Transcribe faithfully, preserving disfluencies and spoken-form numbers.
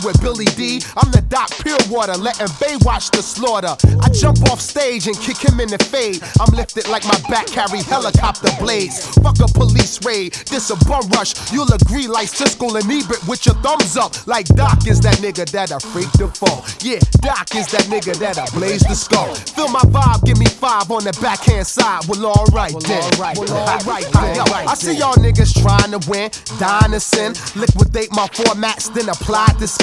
with Billy D. I'm the Doc Purewater, letting Bay watch the slaughter. I jump off stage and kick him in the fade. I'm lifted like my back carry helicopter blades. Fuck a police raid, this a bum rush. You'll agree like Siskel and Ebert with your thumbs up. Like Doc is that nigga that I freak the fall. Yeah, Doc is that nigga that I blaze the skull. Feel my vibe, give me five on the backhand side. Well, alright well, then. Alright well, alright then. Yo, I see y'all niggas trying to win, dying to sin. Liquidate my formats, then apply this